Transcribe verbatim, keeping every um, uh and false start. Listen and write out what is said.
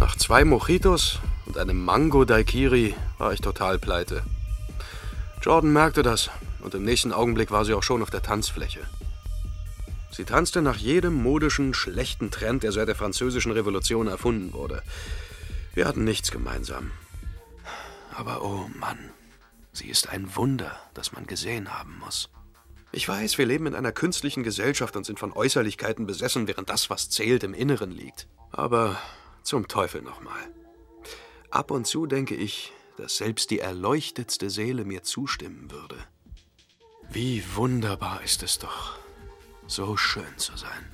Nach zwei Mojitos und einem Mango-Daiquiri war ich total pleite. Jordan merkte das und im nächsten Augenblick war sie auch schon auf der Tanzfläche. Sie tanzte nach jedem modischen, schlechten Trend, der seit der Französischen Revolution erfunden wurde. Wir hatten nichts gemeinsam. Aber oh Mann, sie ist ein Wunder, das man gesehen haben muss. Ich weiß, wir leben in einer künstlichen Gesellschaft und sind von Äußerlichkeiten besessen, während das, was zählt, im Inneren liegt. Aber zum Teufel nochmal. Ab und zu denke ich, dass selbst die erleuchtetste Seele mir zustimmen würde. Wie wunderbar ist es doch, so schön zu sein.